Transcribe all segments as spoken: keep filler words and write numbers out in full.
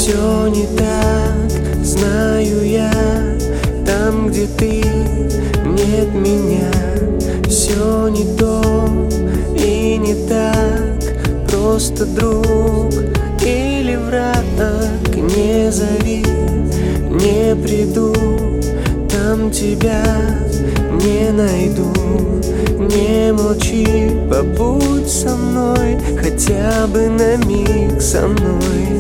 Все не так, знаю я, там, где ты, нет меня. Все не то и не так, просто друг или враг. Не зови, не приду, там тебя не найду. Не молчи, побудь со мной, хотя бы на миг со мной.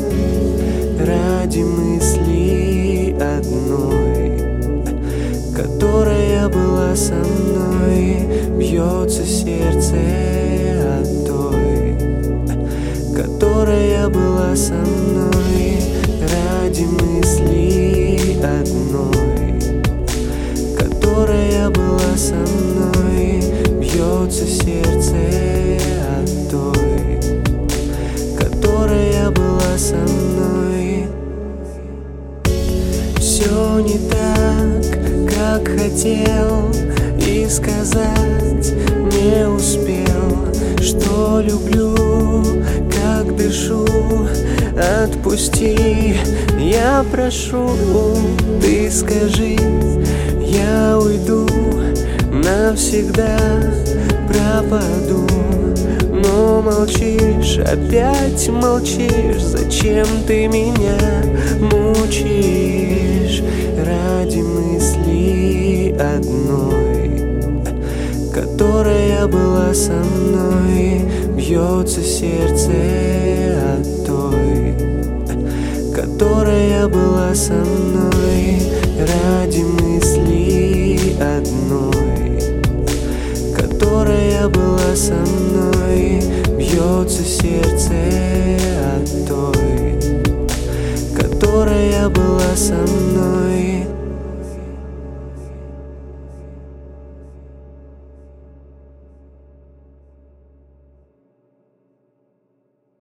Ради мысли одной, которая была со мной, бьется сердце от той, которая была со мной. Ради мысли одной, которая была со мной, бьется сердце от той, которая была со мной. Все не так, как хотел, и сказать не успел, что люблю, как дышу. Отпусти, я прошу, ты скажи, я уйду, навсегда пропаду. Но молчишь, опять молчишь, зачем ты меня мучаешь? Ради мысли одной, которая была со мной, бьется сердце от той, которая была со мной. Ради мысли одной, которая была со мной, бьется сердце от той, которая была со мной.